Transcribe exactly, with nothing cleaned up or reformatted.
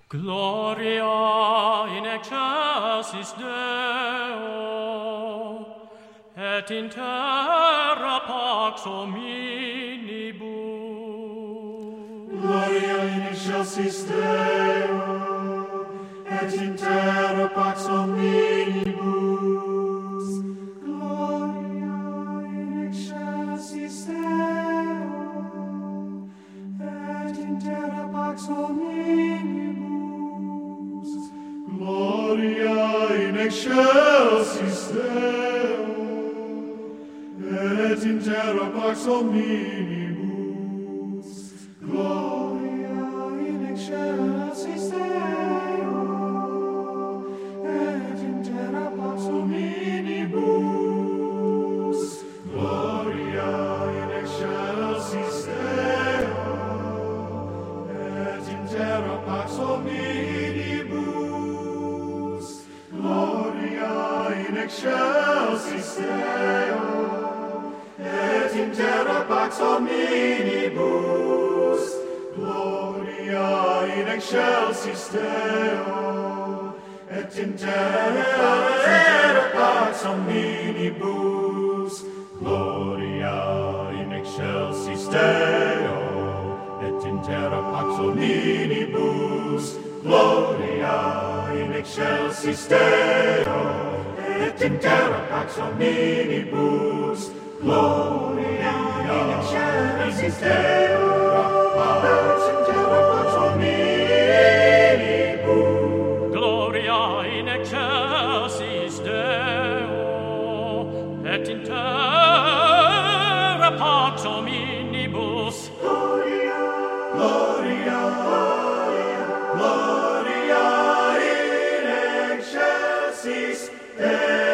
Gloria in excelsis Deo, et in terra pax hominibus. Gloria in excelsis Deo, et in terra pax hominibus. Gloria in excelsis Deo, et in terra pax hominibus. Gloria in excelsis Deo, et in terra pax hominibus. Gloria in excelsis Deo, et in terra pax hominibus. Gloria in excelsis Deo, et in terra pax hominibus. Gloria in excelsis Deo, et in terra pax hominibus. Gloria in excelsis Deo, et in terra pax hominibus. Gloria in excelsis Deo, et in terra pax hominibus. Gloria in excelsis Deo, et in terra pax hominibus. Gloria in excelsis Deo, et in terra pax hominibus. Gloria in excelsis Deo, et in terra pax hominibus. Gloria, Gloria, Gloria in excelsis Deo.